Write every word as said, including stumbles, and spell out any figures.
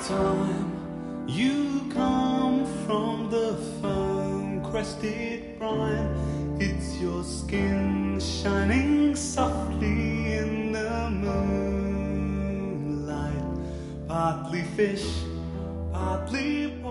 time you come from the foam-crested brine. It's your skin shining softly in the moonlight. Partly fish, partly